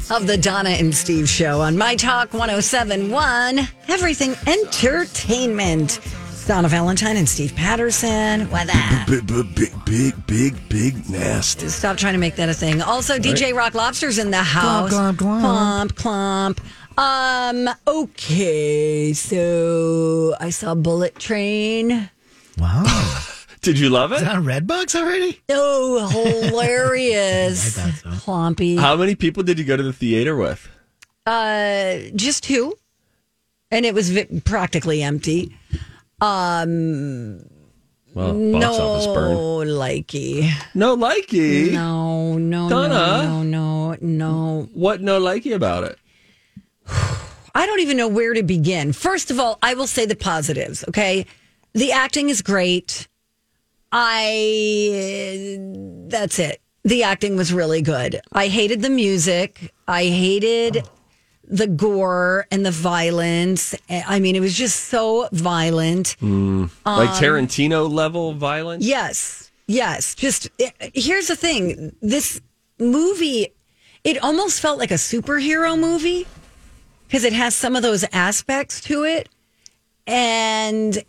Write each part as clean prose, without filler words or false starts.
of the Donna and Steve Show on My Talk 107.1, Everything Entertainment. Donna Valentine and Steve Patterson. What that? Big, nasty. Stop trying to make that a thing. Also, DJ Rock Lobster's in the house. Clomp. Okay, so I saw Bullet Train. Wow. Did you love it? Is it on Redbox already? Oh, hilarious. I thought so. Clompy. How many people did you go to the theater with? Just two. And it was practically empty. Well, box office burn. Likey. No likey? No. Donna? No. What no likey about it? I don't even know where to begin. First of all, I will say the positives, okay? The acting is great. That's it. The acting was really good. I hated the music. I hated the gore and the violence. I mean, it was just so violent. Like Tarantino level violence? Yes. Just here's the thing. This movie, it almost felt like a superhero movie because it has some of those aspects to it. And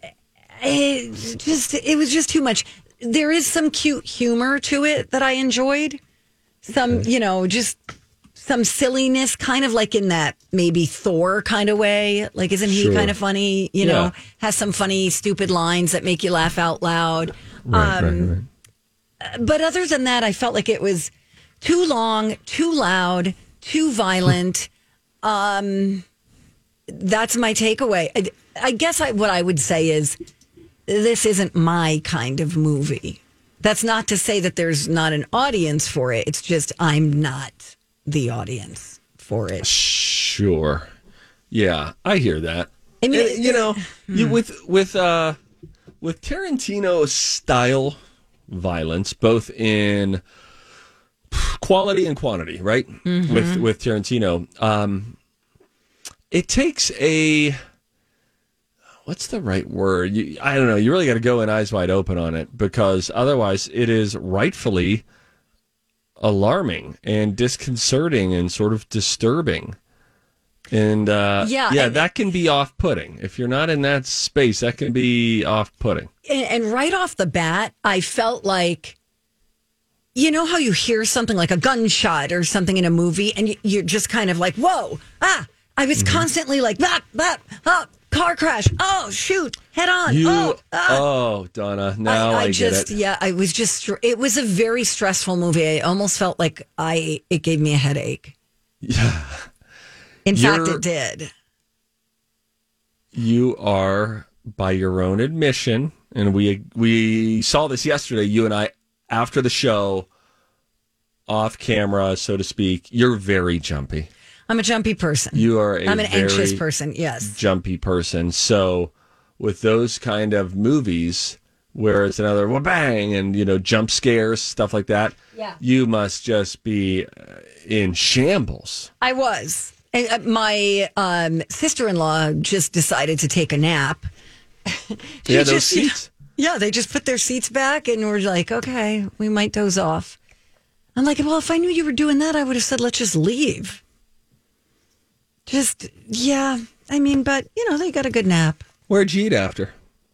it was just too much. There is some cute humor to it that I enjoyed. Some, just some silliness, kind of like in that maybe Thor kind of way. Like, isn't he kind of funny? Has some funny, stupid lines that make you laugh out loud. Right. But other than that, I felt like it was too long, too loud, too violent. That's my takeaway. I guess what I would say is this isn't my kind of movie. That's not to say that there's not an audience for it. It's just I'm not the audience for it. Sure. Yeah, I hear that. I mean, with Tarantino style violence, both in quality and quantity, right? Mm-hmm. With Tarantino, it takes what's the right word? I don't know. You really got to go in eyes wide open on it because otherwise it is rightfully alarming and disconcerting and sort of disturbing. And that can be off-putting. If you're not in that space, that can be off-putting. And right off the bat, I felt like, you know how you hear something like a gunshot or something in a movie and you're just kind of like, whoa, I was constantly like, car crash. Oh, shoot. Head on. Donna. Now I get it. Yeah, I was just, it was a very stressful movie. I almost felt like it gave me a headache. Yeah. In fact, it did. You are, by your own admission, and we saw this yesterday, you and I, after the show, off camera, so to speak, you're very jumpy. I'm a jumpy person. I'm an anxious person, yes. Jumpy person. So with those kind of movies where it's another bang and, jump scares, stuff like that, you must just be in shambles. I was. And my sister-in-law just decided to take a nap. Those seats? They just put their seats back and we're like, okay, we might doze off. I'm like, well, if I knew you were doing that, I would have said, let's just leave. But, they got a good nap. Where'd you eat after?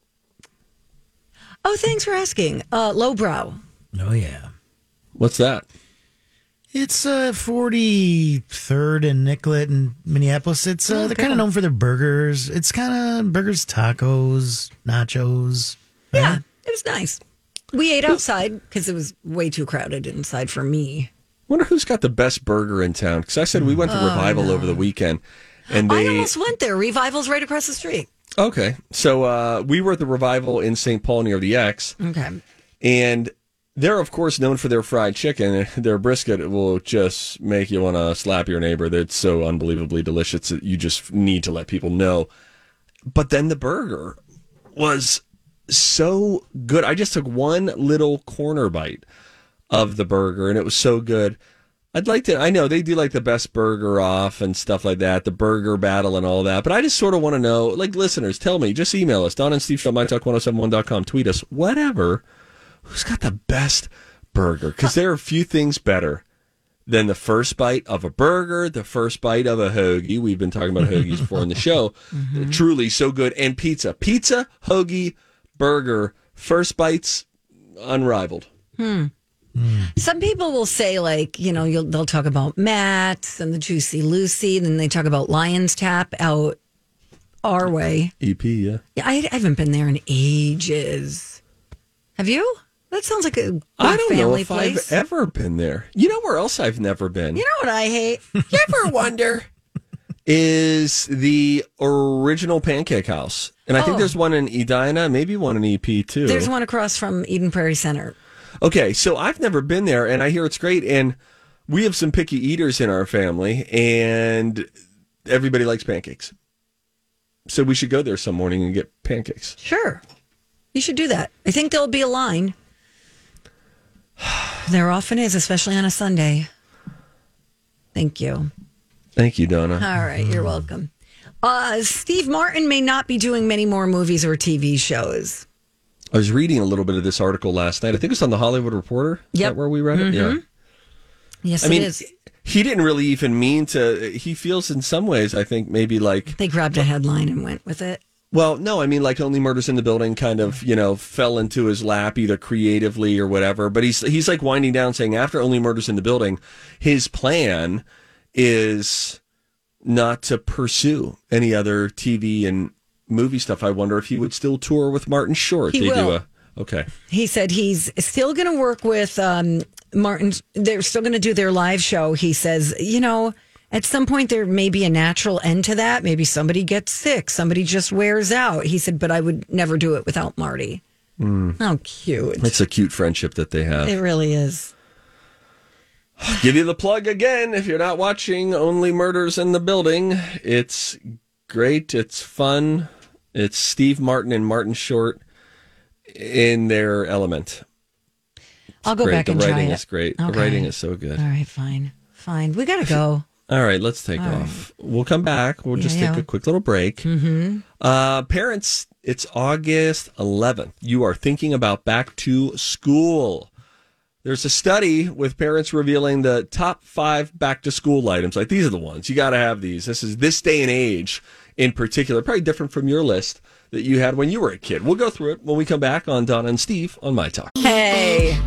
Oh, thanks for asking. Lowbrow. Oh, yeah. What's that? It's 43rd and Nicollet in Minneapolis. It's they're kind of known for their burgers. It's kind of burgers, tacos, nachos. Right? Yeah, it was nice. We ate outside because it was way too crowded inside for me. Wonder who's got the best burger in town. Because I said we went to Revival over the weekend. And I almost went there. Revival's right across the street. Okay. So we were at the Revival in St. Paul near the X. Okay. And they're, of course, known for their fried chicken. Their brisket will just make you want to slap your neighbor. It's so unbelievably delicious that you just need to let people know. But then the burger was so good. I just took one little corner bite of the burger, and it was so good. I know they do like the best burger off and stuff like that, the burger battle and all that, but I just sort of want to know, like, listeners, tell me, just email us, Don and Steve Show, mytalk1071.com, tweet us, whatever, who's got the best burger? Because there are a few things better than the first bite of a burger, the first bite of a hoagie. We've been talking about hoagies before in the show. Truly so good. And pizza, hoagie, burger, first bites, unrivaled. Some people will say, like, they'll talk about Matt's and the Juicy Lucy, and then they talk about Lion's Tap out our way. EP, yeah. Yeah, I haven't been there in ages. Have you? That sounds like a good I don't know family if place. I've ever been there. You know where else I've never been? You know what I hate? You ever wonder? Is the original Pancake House. And I think there's one in Edina, maybe one in EP too. There's one across from Eden Prairie Center. Okay, so I've never been there, and I hear it's great. And we have some picky eaters in our family, and everybody likes pancakes. So we should go there some morning and get pancakes. Sure. You should do that. I think there'll be a line. There often is, especially on a Sunday. Thank you. Thank you, Donna. All right, you're welcome. Steve Martin may not be doing many more movies or TV shows. I was reading a little bit of this article last night. I think it was on the Hollywood Reporter. Is that where we read it? Yeah. Yes, I mean, it is. he didn't really even mean to. He feels in some ways, I think, maybe like... They grabbed a headline and went with it. Well, no, I mean, like Only Murders in the Building kind of, fell into his lap either creatively or whatever. But he's like winding down saying after Only Murders in the Building, his plan is not to pursue any other TV and movie stuff. I wonder if he would still tour with Martin Short. He will. Okay. He said he's still going to work with Martin. They're still going to do their live show. He says, at some point there may be a natural end to that. Maybe somebody gets sick. Somebody just wears out. He said, but I would never do it without Marty. How cute. It's a cute friendship that they have. It really is. Give you the plug again. If you're not watching Only Murders in the Building, it's great. It's fun. It's Steve Martin and Martin Short in their element. I'll go back and try it. The writing is great. Okay. The writing is so good. All right, fine. We got to go. All right, let's take off. Right. We'll come back. We'll just take a quick little break. Parents, it's August 11th. You are thinking about back to school. There's a study with parents revealing the top 5 back to school items. Like, these are the ones. You got to have these. This is this day and age in particular, probably different from your list that you had when you were a kid. We'll go through it when we come back on Donna and Steve on My Talk. Hey,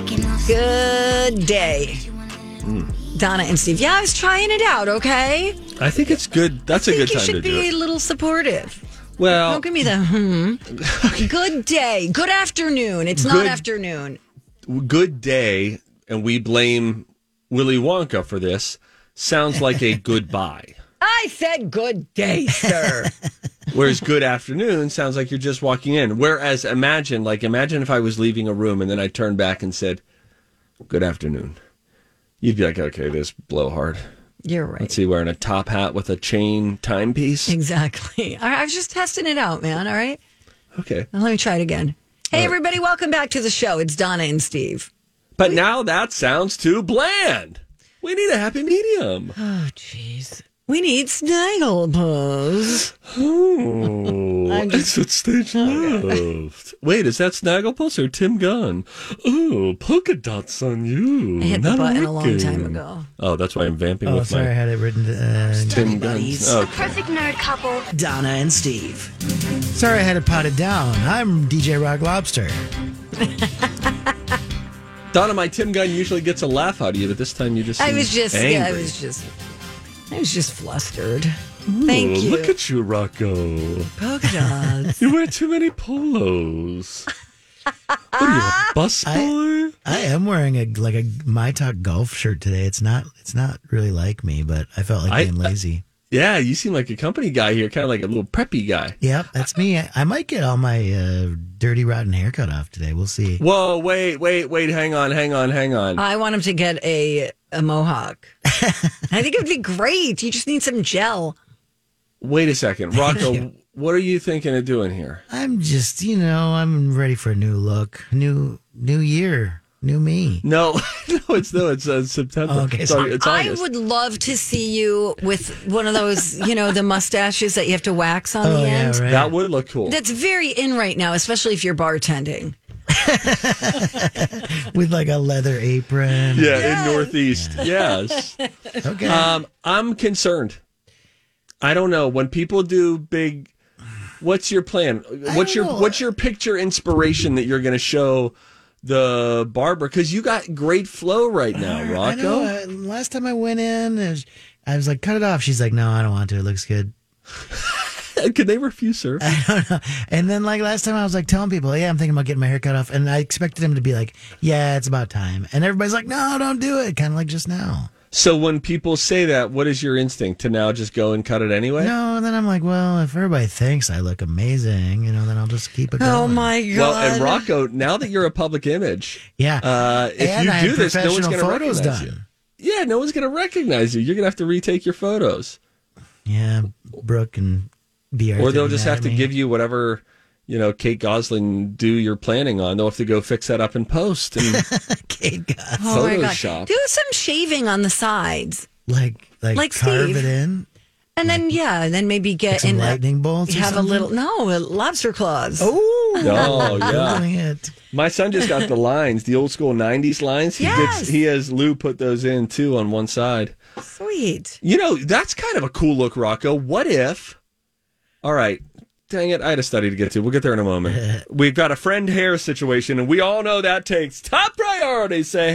good day. Donna and Steve. Yeah, I was trying it out, okay? I think it's good. That's a good time to do it. You should be a little supportive. Well, don't give me the Good day. Good afternoon. It's not afternoon. Good day, and we blame Willy Wonka for this, sounds like a goodbye. I said good day, sir. Whereas good afternoon sounds like you're just walking in. Whereas imagine if I was leaving a room and then I turned back and said, good afternoon. You'd be like, okay, this blowhard. You're right. Let's see, wearing a top hat with a chain timepiece. Exactly. I was just testing it out, man. All right. Okay. Now let me try it again. Hey, everybody, welcome back to the show. It's Donna and Steve. But now that sounds too bland. We need a happy medium. Oh, jeez. We need Snagglepuss. Oh, exit stage left. Wait, is that Snagglepuss or Tim Gunn? Oh, polka dots on you. I hit the button a long time ago. Oh, that's why I'm vamping with sorry, I had it written Tim Gunn. A perfect nerd couple. Donna and Steve. Sorry, I had it potted down. I'm DJ Rock Lobster. Donna, my Tim Gunn usually gets a laugh out of you, but this time you just I was just flustered. Thank you. Look at you, Rocco. Polka dots. You wear too many polos. What are you, a bus boy? I am wearing a My Talk golf shirt today. It's not really like me, but I felt like being lazy. Yeah, you seem like a company guy here, kind of like a little preppy guy. Yep, that's me. I might get all my dirty, rotten haircut off today. We'll see. Whoa, wait. Hang on. I want him to get a mohawk. I think it would be great. You just need some gel. Wait a second. Rocco, what are you thinking of doing here? I'm just, I'm ready for a new look. New year. New me. No, it's September. Oh, okay, it's August. I would love to see you with one of those, the mustaches that you have to wax on the end. Yeah, right. That would look cool. That's very in right now, especially if you're bartending. With like a leather apron. Yeah, in Northeast. Yes. Okay. I'm concerned. I don't know. When people do big, what's your plan? What's your picture inspiration that you're going to show the barber? Because you got great flow right now, Rocco. I know. Last time I went in, I was like, cut it off. She's like, no, I don't want to. It looks good. Could they refuse her? I don't know. And then like last time I was like telling people, yeah, I'm thinking about getting my hair cut off. And I expected them to be like, yeah, it's about time. And everybody's like, no, don't do it. Kind of like just now. So when people say that, what is your instinct? To now just go and cut it anyway? No, and then I'm like, well, if everybody thinks I look amazing, then I'll just keep it going. Oh my God. Well, and Rocco, now that you're a public image, yeah. if and you I do had this, no one's going to photos recognize done. you. Yeah, no one's going to recognize you. You're going to have to retake your photos. Yeah, Brooke and BR. Or they'll just have to give you whatever, Kate Gosling you're planning on. They'll have to go fix that up in post and Kate Gosling. Oh my God. Photoshop. Do some shaving on the sides. Like Like carve Steve. it in. And then maybe get Some in lightning bolts. Or have something? lobster claws. Oh, yeah. doing it. My son just got the lines, the old school 90s lines. Yes. He has Lou put those in, too, on one side. Sweet. That's kind of a cool look, Rocco. What if... All right. Dang it, I had a study to get to. We'll get there in a moment. We've got a friend hair situation, and we all know that takes top priority. Say,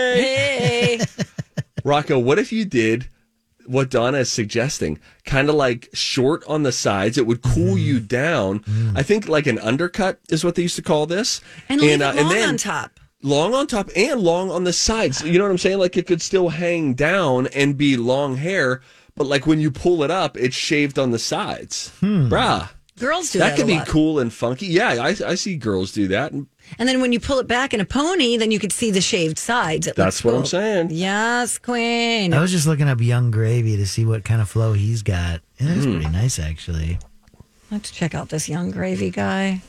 hey! Hey. Rocco, what if you did what Donna is suggesting? Kind of like short on the sides. It would cool you down. I think like an undercut is what they used to call this. And leave it long then on top. Long on top and long on the sides. You know what I'm saying? Like it could still hang down and be long hair, but like when you pull it up, it's shaved on the sides. Bruh. Girls do that. That could a be lot. cool and funky. Yeah, I see girls do that. And then when you pull it back in a pony, then you could see the shaved sides. It That's looks what cool. I'm saying. Yes, Queen. I was just looking up Young Gravy to see what kind of flow he's got. And it's pretty nice, actually. Let's check out this Young Gravy guy.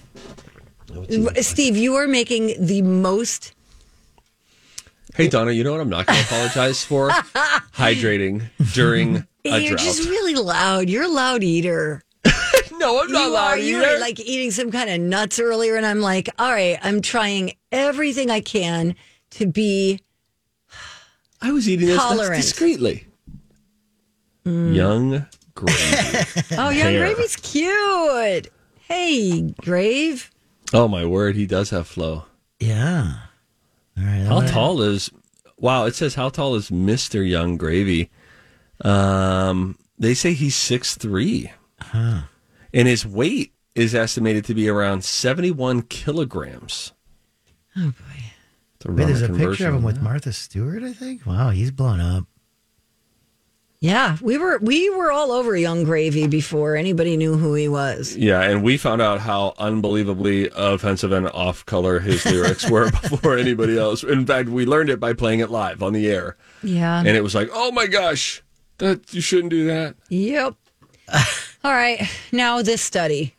Steve, you are making the most... Hey, Donna, you know what I'm not going to apologize for? Hydrating during a You're drought. just really loud. You're a loud eater. No, I'm not You loud are. You either. were like eating some kind of nuts earlier, and I'm like, all right, I'm trying everything I can to be... I was eating this nuts Tolerant. discreetly. Young Gravy. Oh, Young Hair. Gravy's cute. Hey, Grave. Oh, my word. He does have flow. Yeah. All right. How tall is... Wow, it says, how tall is Mr. Young Gravy? They say he's 6'3". Huh. And his weight is estimated to be around 71 kilograms. Oh, boy. To Wait, run there's a conversion picture of him on with that. Martha Stewart, I think. Wow, he's blown up. Yeah, we were all over Young Gravy before anybody knew who he was. Yeah, and we found out how unbelievably offensive and off-color his lyrics were before anybody else. In fact, we learned it by playing it live on the air. Yeah. And it was like, oh my gosh, that you shouldn't do that. Yep. All right. Now this study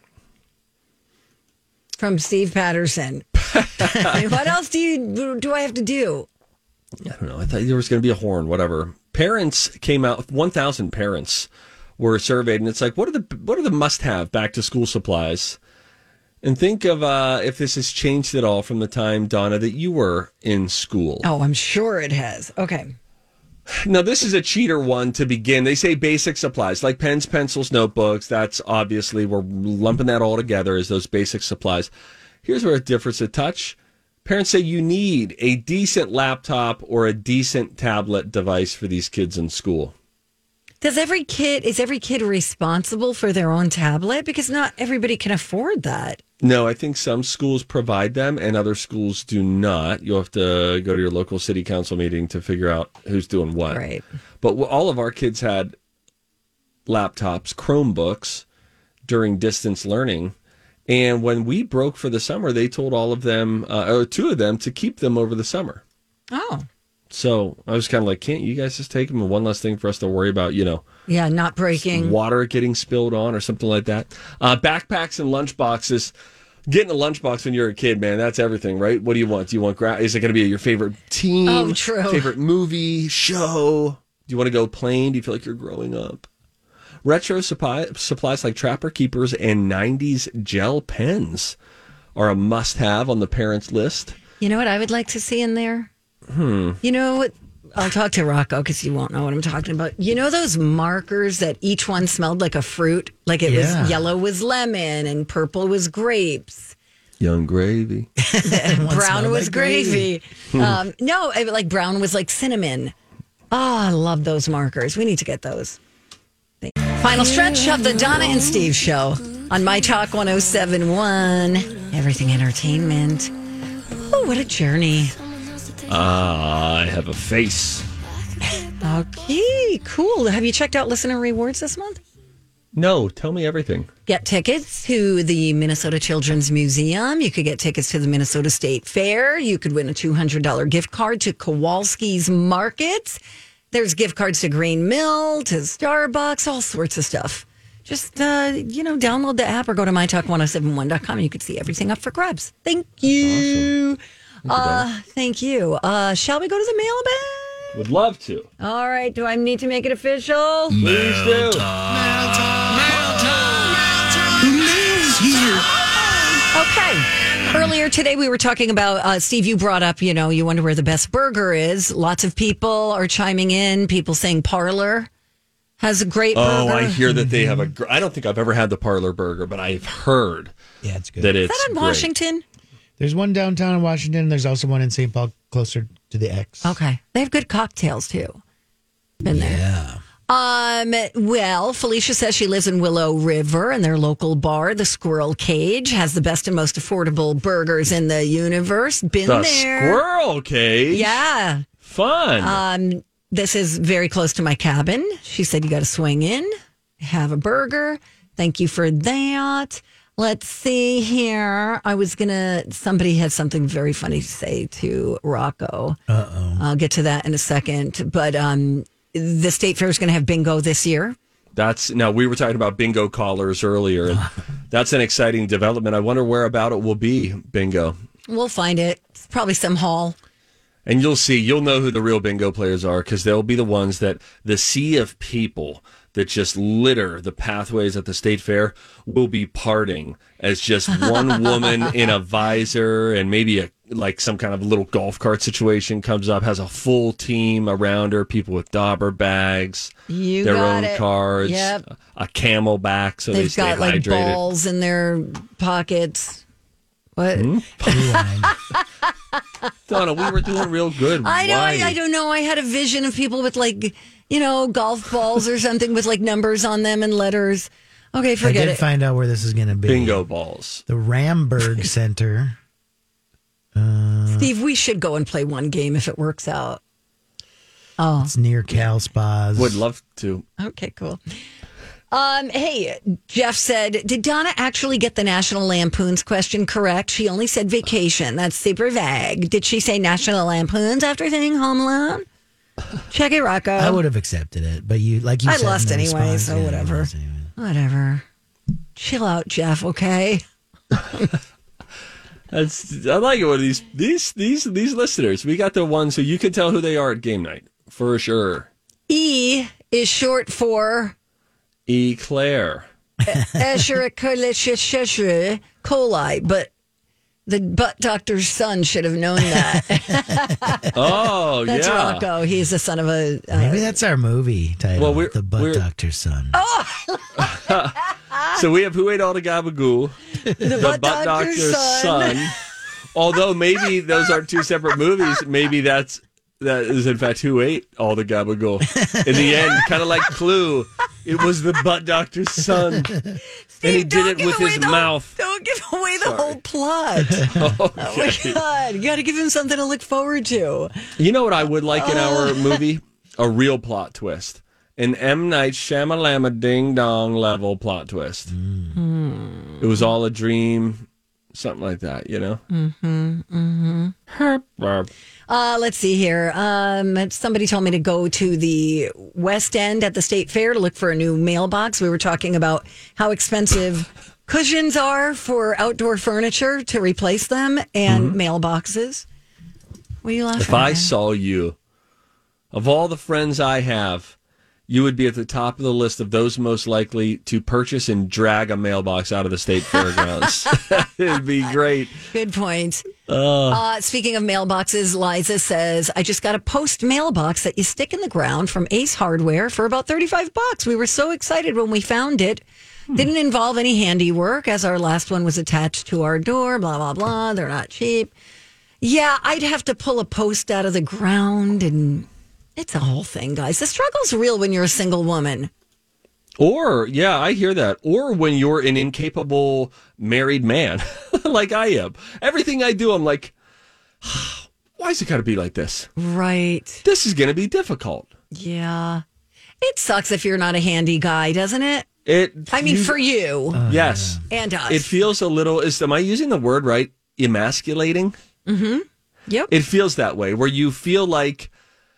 from Steve Patterson. What else do I have to do? I don't know. I thought there was going to be a horn, whatever. Parents came out, 1,000 parents were surveyed, and it's like, what are the must-have back-to-school supplies? And think of if this has changed at all from the time, Donna, that you were in school. Oh, I'm sure it has. Okay. Now, this is a cheater one to begin. They say basic supplies, like pens, pencils, notebooks. That's obviously, we're lumping that all together as those basic supplies. Here's where it differs a touch. Parents say you need a decent laptop or a decent tablet device for these kids in school. Is every kid responsible for their own tablet? Because not everybody can afford that. No, I think some schools provide them and other schools do not. You'll have to go to your local city council meeting to figure out who's doing what. Right. But all of our kids had laptops, Chromebooks during distance learning. And when we broke for the summer, they told all of them, or two of them, to keep them over the summer. Oh. So I was kind of like, can't you guys just take them? And one less thing for us to worry about, Yeah, not breaking. water getting spilled on or something like that. Backpacks and lunchboxes. Getting a lunchbox when you're a kid, man, that's everything, right? What do you want? Do you want is it going to be your favorite team? Oh, true. Favorite movie, show? Do you want to go plain? Do you feel like you're growing up? Retro supplies like Trapper Keepers and 90s gel pens. are a must-have on the parents' list. You know what I would like to see in there? You know what? I'll talk to Rocco because you won't know what I'm talking about. You know those markers that each one smelled like a fruit? Like it was yellow was lemon and purple was grapes. Young gravy. Brown was gravy. No, like brown was like cinnamon. Oh, I love those markers. We need to get those. Final stretch of the Donna and Steve show on My Talk 107.1. Everything Entertainment. Oh, what a journey. I have a face. Okay, cool. Have you checked out Listener Rewards this month? No, tell me everything. Get tickets to the Minnesota Children's Museum. You could get tickets to the Minnesota State Fair. You could win a $200 gift card to Kowalski's Markets. There's gift cards to Green Mill, to Starbucks, all sorts of stuff. Just, download the app or go to mytalk1071.com. You could see everything up for grabs. Thank you. Awesome. Thank you. Shall we go to the mailbag? Would love to. All right. Do I need to make it official? Please do. Okay. Earlier today, we were talking about, Steve, you brought up, you wonder where the best burger is. Lots of people are chiming in. People saying Parlor has a great burger. Oh, I hear that they have I don't think I've ever had the Parlor burger, but I've heard it's good. That it's Is that in great. Washington? There's one downtown in Washington. There's also one in St. Paul, closer to the X. Okay. They have good cocktails, too. Been there. Yeah. Well, Felicia says she lives in Willow River, and their local bar, the Squirrel Cage, has the best and most affordable burgers in the universe. Been The there. Squirrel Cage? Yeah. Fun. This is very close to my cabin. She said you got to swing in, have a burger. Thank you for that. Let's see here. Somebody had something very funny to say to Rocco. I'll get to that in a second. But the State Fair is going to have bingo this year. Now we were talking about bingo callers earlier, and that's an exciting development. I wonder where about it will be bingo. We'll find it. It's probably some hall. And you'll know who the real bingo players are, because they'll be the ones that the sea of people that just litter the pathways at the State Fair will be parting as just one woman in a visor, and maybe some kind of little golf cart situation comes up, has a full team around her, people with Dauber bags, their own cards, a Camelback so they stay hydrated. They've got balls in their pockets. What? Donna, we were doing real good. I know. I don't know. I had a vision of people with golf balls or something with numbers on them and letters. Okay, forget it. I did find out where this is going to be. Bingo balls. The Ramberg Center. Steve, we should go and play one game if it works out. Oh, it's near Cal Spas. Would love to. Okay, cool. Hey, Jeff said, did Donna actually get the National Lampoons question correct? She only said vacation. That's super vague. Did she say National Lampoons after saying Home Alone? Check it, Rocco. I would have accepted it, but you said I lost in the anyway, response. so whatever. Whatever. Chill out, Jeff, okay? I like it when these listeners, we got the ones who you can tell who they are at game night, for sure. E is short for Eclair. Escherichia coli, but the butt doctor's son should have known that. Oh, That's yeah. Rocco. He's the son of a... Maybe that's our movie title, Well, The Butt Doctor's Son. So we have Who Ate All the Gabagool, the butt doctor's son. Although maybe those aren't two separate movies. Maybe that is in fact Who Ate All the Gabagool. In the end, kind of like Clue, it was the butt doctor's son. Steve, and he did it with his mouth. Don't give away the whole plot. Okay. Oh my God. You got to give him something to look forward to. You know what I would like in our movie? A real plot twist. An M. Night Shyamalama Ding Dong level plot twist. It was all a dream. Something like that, you know? Let's see here. Somebody told me to go to the West End at the State Fair to look for a new mailbox. We were talking about how expensive cushions are for outdoor furniture to replace them and mailboxes. What are you laughing at? If I saw you, of all the friends I have, you would be at the top of the list of those most likely to purchase and drag a mailbox out of the state fairgrounds. It'd be great. Good point. Speaking of mailboxes, Liza says, I just got a post mailbox that you stick in the ground from Ace Hardware for about $35. We were so excited when we found it. Didn't involve any handiwork, as our last one was attached to our door, blah, blah, blah. They're not cheap. Yeah, I'd have to pull a post out of the ground, and it's a whole thing, guys. The struggle's real when you're a single woman. Or, yeah, I hear that. Or when you're an incapable married man, like I am. Everything I do, I'm like, why is it got to be like this? Right. This is going to be difficult. Yeah. It sucks if you're not a handy guy, doesn't it? For you. Yes. And us. It feels a little, am I using the word right? Emasculating? Mm-hmm. Yep. It feels that way, where you feel like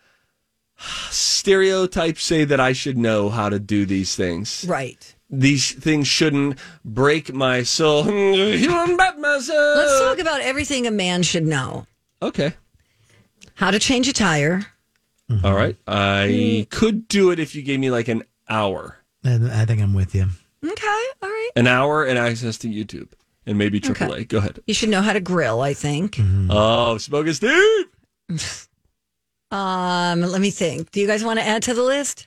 stereotypes say that I should know how to do these things. Right. These things shouldn't break my soul. Let's talk about everything a man should know. Okay. How to change a tire. Mm-hmm. All right. I could do it if you gave me like an hour. I think I'm with you. Okay. All right. An hour and access to YouTube and maybe AAA. Okay. Go ahead. You should know how to grill, I think. Mm-hmm. Oh, Smoke and Steve. Let me think. Do you guys want to add to the list?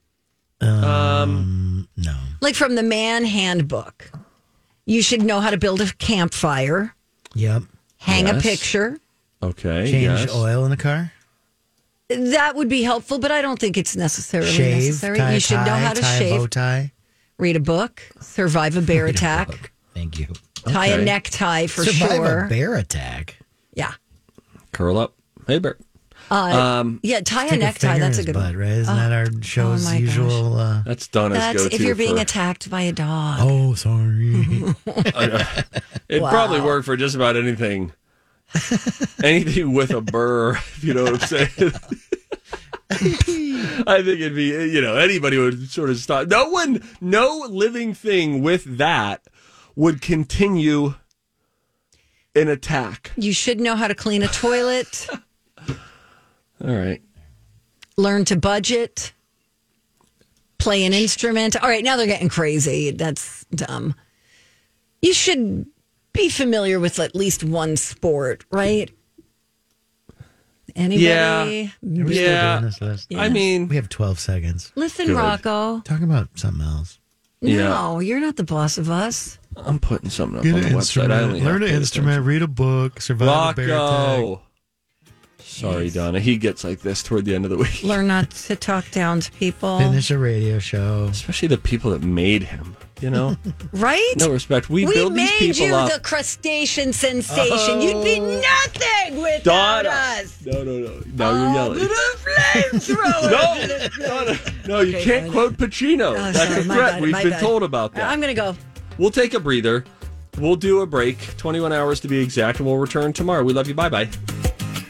No. Like from the man handbook. You should know how to build a campfire. Yep. Hang a Yes. picture. Okay. Change yes. oil in the car. That would be helpful, but I don't think it's necessarily Shave. necessary. Tie, You should know how to tie a shave. bow tie. Read a book. Survive a bear attack. Book. Thank you. Tie a Okay. necktie for Survive sure. a bear attack. Yeah. Curl up. Hey, Bert. Yeah, tie a necktie. That's a good butt, one. right? Isn't that our show's my usual? That's Donna's That's go-to. if you're being for- attacked by a dog. Oh, sorry. It'd probably work for just about anything. Anything with a burr, if you know what I'm saying. I think it'd be, anybody would sort of stop. No living thing with that would continue an attack. You should know how to clean a toilet. All right. Learn to budget. Play an instrument. All right, now they're getting crazy. That's dumb. You should be familiar with at least one sport, right? Anybody? Yeah. Are we still Yeah. doing this list? I mean, We have 12 seconds. Listen, Good. Rocco. Talk about something else. No, you're not the boss of us. I'm putting something up on the website. I only learn have an to instrument, read a book, survive a bear attack. Rocco. Sorry, Donna. He gets like this toward the end of the week. Learn not to talk down to people. Finish a radio show. Especially the people that made him, Right? No respect. We build these made people you up. the crustacean sensation. You'd be nothing without Donna. us. No. Now you're yelling. Flamethrower. No, you Okay, can't fine. quote Pacino. Oh, That's sorry, a my threat. bad, We've my been bad. told about that. I'm going to go. We'll take a breather. We'll do a break, 21 hours to be exact, and we'll return tomorrow. We love you. Bye-bye.